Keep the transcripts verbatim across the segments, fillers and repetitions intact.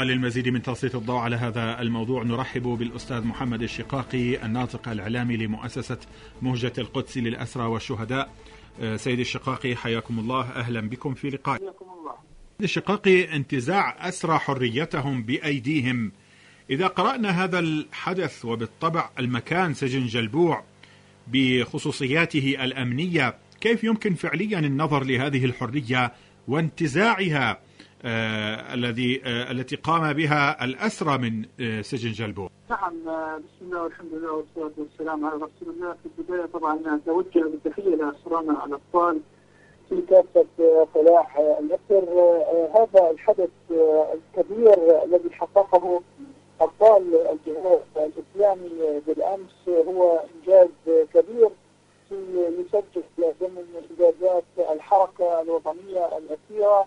وللمزيد من تسليط الضوء على هذا الموضوع نرحب بالأستاذ محمد الشقاقي الناطق الإعلامي لمؤسسة مهجة القدس للأسرى والشهداء. سيد الشقاقي حياكم الله، أهلا بكم في لقاء. حياكم الله. الشقاقي، انتزاع أسرى حريتهم بأيديهم، إذا قرأنا هذا الحدث وبالطبع المكان سجن جلبوع بخصوصياته الأمنية، كيف يمكن فعليا النظر لهذه الحرية وانتزاعها آه الذي آه التي قام بها الأسرى من آه سجن جلبوع؟ نعم، بسم الله والحمد لله والصلاة والسلام على رسول الله. في البداية طبعا أتوجه بالتحية لأسرانا الأبطال في كافة فلاح الأسر. هذا الحدث الكبير الذي حققه أبطال الجهاد الإسلامي بالأمس هو إنجاز كبير يسجل ضمن إنجازات الحركة الوطنية الأخيرة،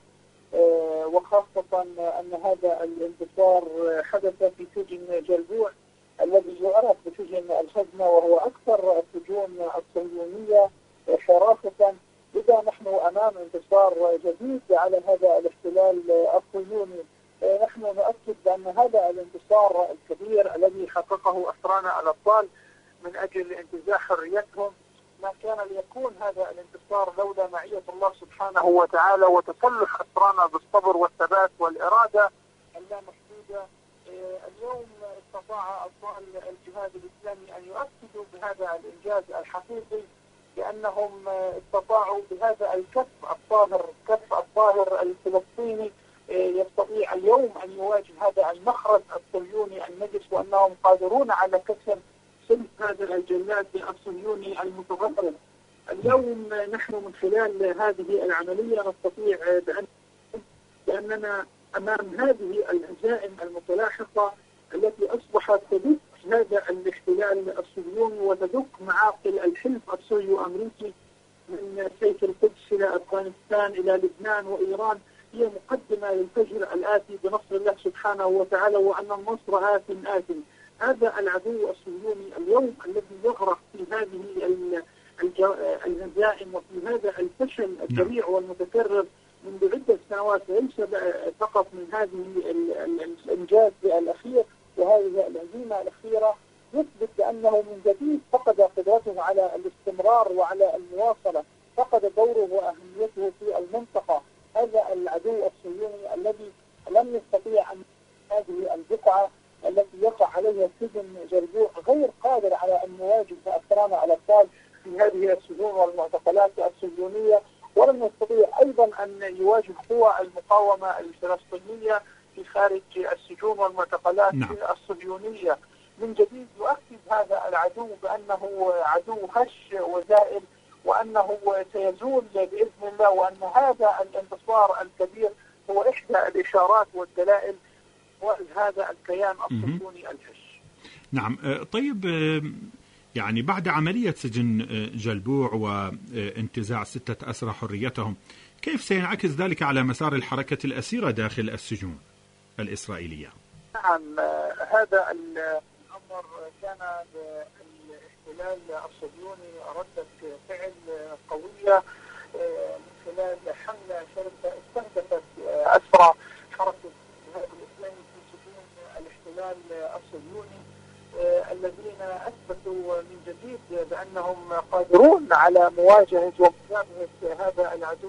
وخاصة أن هذا الانتصار حدث في سجن جلبوع الذي يعرف بسجن الخزنة، وهو أكثر السجون الصهيونية حراسة. إذا نحن أمام انتصار جديد على هذا الاحتلال الصهيوني. نحن نؤكد بأن هذا الانتصار الكبير الذي حققه أسرانا الأبطال من أجل انتزاع حريتهم ما كان ليكون هذا الانتصار لولا معية الله سبحانه وتعالى وتسلح أسرانا بالصبر والثبات والإرادة اللامحدودة. اليوم استطاع أبطال الجهاد الإسلامي أن يؤكدوا بهذا الإنجاز الحقيقي، لأنهم استطاعوا بهذا الكف الطاهر، كف الطاهر الفلسطيني، يستطيع اليوم أن يواجه هذا المخرج الصهيوني النجس، وأنهم قادرون على كسر سلك هذا الجلاد الصهيوني المتغرب. اليوم نحن من خلال هذه العملية نستطيع بأن بأننا أمام هذه الهزائم المتلاحقة التي أصبحت تدك هذا الاحتلال الصهيوني وتدك معاقل الحلف الصهيو أمريكي من سيف القدس إلى أفغانستان إلى لبنان وإيران. هي مقدمة للفجر الآتي بنصر الله سبحانه وتعالى، وأن النصر آت آت. هذا العدو الصهيوني اليوم الذي يغرق في هذه الهزائم وفي هذا الفشل الذريع والمتكرر منذ عدة سنوات، ليس فقط من هذه الإنجاز الأخير وهذه الهزيمة الأخيرة، يثبت بأنه من جديد فقد قدرته على الاستمرار وعلى المواصلة، فقد دوره وأهميته في المنطقة. هذا العدو الصهيوني الذي لم يستطيع أن هذه البقعة التي يقع عليها سجن جلبوع غير قادر على أن يواجه أسرانا الأبطال في هذه السجون والمعتقلات الصهيونية، ولم يستطيع أيضا أن يواجه قوى المقاومة الفلسطينية في خارج السجون والمعتقلات نعم. الصهيونية. من جديد يؤكد هذا العدو بأنه عدو هش وزائل، وأنه سيزول بإذن الله، وأن هذا الانتصار الكبير هو إحدى الإشارات والدلائل وهذا الكيان الصهيوني الهش. نعم. طيب، يعني بعد عملية سجن جلبوع وانتزاع ستة أسرى حريتهم، كيف سينعكس ذلك على مسار الحركة الأسيرة داخل السجون الإسرائيلية؟ نعم، هذا الأمر كان الاحتلال الصهيوني ردة فعل قوية من خلال حملة شرسة استهدفت أسرى حركة الجهاد الإسلامي في سجون الاحتلال الصهيوني الذين أثبتوا من جديد بأنهم قادرون على مواجهة ومجابهة هذا العدو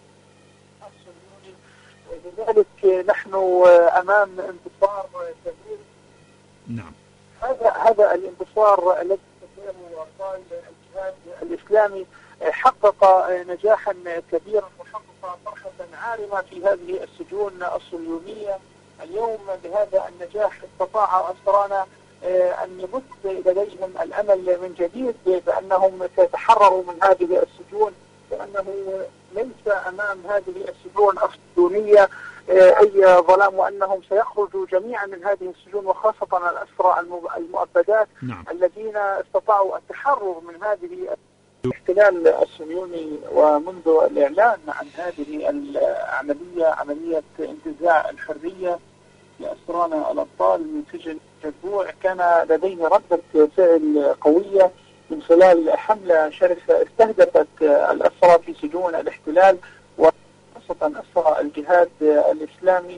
الصهيوني. لذلك نحن أمام انتصار كبير. نعم. هذا هذا الانتصار الذي تقدمه أبطال الجهاد الإسلامي حقق نجاحا كبيرا وحقق فرحة عارمة في هذه السجون الصهيونية. اليوم بهذا النجاح استطاع أسرانا أن يبث لديهم الأمل من جديد بأنهم سيتحرروا من هذه السجون، وأنه ليس أمام هذه السجون الصهيونية أي ظلام، وأنهم سيخرجوا جميعا من هذه السجون، وخاصة الأسرى المؤبدات نعم. الذين استطاعوا التحرر من هذه الاحتلال الصهيوني. ومنذ الإعلان عن هذه العملية، عملية انتزاع الحرية لأسرانا الأبطال من سجن جلبوع، كان لديه ردة فعل قوية من خلال حملة شرسة استهدفت الأسرى في سجون الاحتلال وخاصة أسرى الجهاد الإسلامي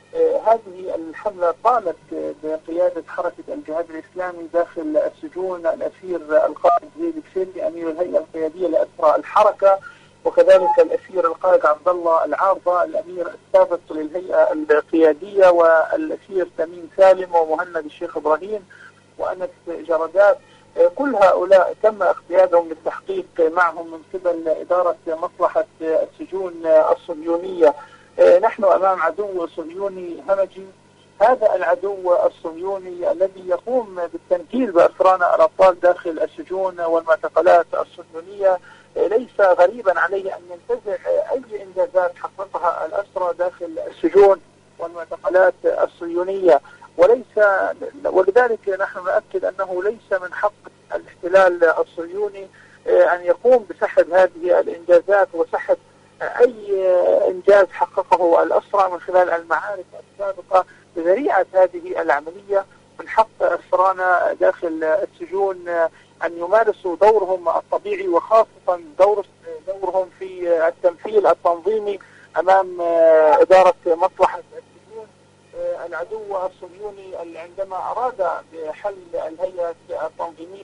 هذه الحملة طالت بقيادة حركة الجهاد الإسلامي داخل السجون الأسير القائد زيد الكسيلي أمير الهيئة القيادية لأسرى الحركة، وكذلك الأسير القائد عبد الله العارضة الأمير السابق للهيئة القيادية، والأسير تميم سالم ومهند الشيخ إبراهيم وأنس جردات. كل هؤلاء تم اقتيادهم للتحقيق معهم من قبل إدارة مصلحة السجون الصهيونية. نحن أمام عدو صهيوني همجي. هذا العدو الصهيوني الذي يقوم بالتنكيل بأسرانا الأبطال داخل السجون والمعتقلات الصهيونية ليس غريبا عليه أن ينتزع أي إنجازات حققها الأسرى داخل السجون والمعتقلات الصهيونية، وليس ولذلك نحن نؤكد أنه ليس من حق الاحتلال الصهيوني أن يقوم بسحب هذه الإنجازات وسحب أي إنجاز حققه الأسرى من خلال المعارك السابقة بذريعة هذه العملية. من حق أسرانا داخل السجون أن يمارسوا دورهم الطبيعي، وخاصة دور دورهم في التمثيل التنظيمي أمام إدارة مصلحة السجون. العدو الصهيوني عندما أراد بحل الهيئة التنظيمية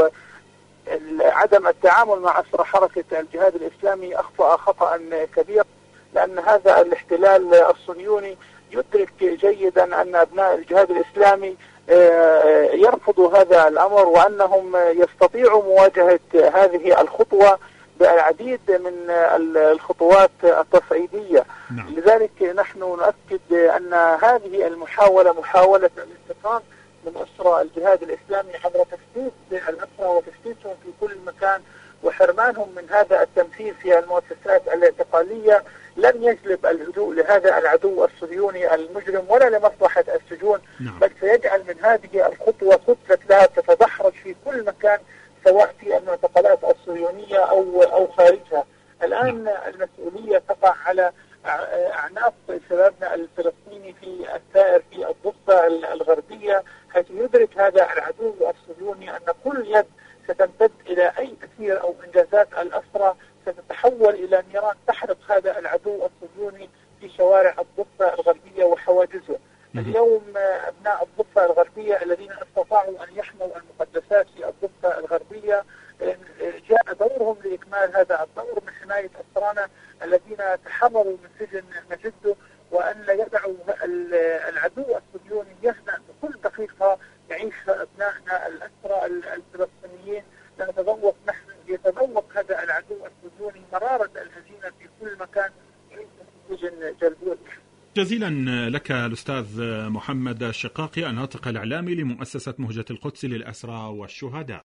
وعدم التعامل مع أسرى حركة الجهاد الإسلامي أخطأ خطأ كبيرا، لأن هذا الاحتلال الصهيوني يدرك جيدا أن أبناء الجهاد الإسلامي يرفضوا هذا الأمر، وأنهم يستطيعوا مواجهة هذه الخطوة بالعديد من الخطوات التصعيدية. نعم. لذلك نحن نؤكد أن هذه المحاولة محاولة الانتقام من أسرى الجهاد الإسلامي عبر تفتيت الأسرى وتفتيتهم في كل مكان وحرمانهم من هذا التمثيل في المؤسسات الاعتقالية لن يجلب الهدوء لهذا العدو الصهيوني المجرم ولا لمصلحة السجون. نعم. بل سيجعل من هذه الخطوة خطة لها تتدحرج في كل مكان، سواء في المعتقلات الصهيونية أو أو خارجها. الآن نعم. المسؤولية تقع على أعناق شبابنا الفلسطيني في الثائر في الضفة الغربية، حيث يدرك هذا العدو الصهيوني أن كل يد ستمتد إلى أي أسير أو إنجازات الأسرى ستتحول إلى نيران تحرق هذا العدو الصهيوني في شوارع الضفة الغربية وحواجزه. اليوم أبناء الضفة الغربية الذين استطاعوا أن يحموا المقدسات في الضفة الغربية جاء دورهم لإكمال هذا الدور من حماية أسرانا الذين تحرروا من سجن مجده، وأن لا يدعوا العدو الصهيوني يهنأ بكل دقيقة يعيش أبنائنا الأسرى الفلسطينيين. نتذوق نحن يتذوق هذا العدو الصهيوني مرارة الهزيمة في كل مكان في سجن جلبوت. جزيلا لك الأستاذ محمد الشقاقي، الناطق الإعلامي لمؤسسة مهجة القدس للأسرى والشهداء.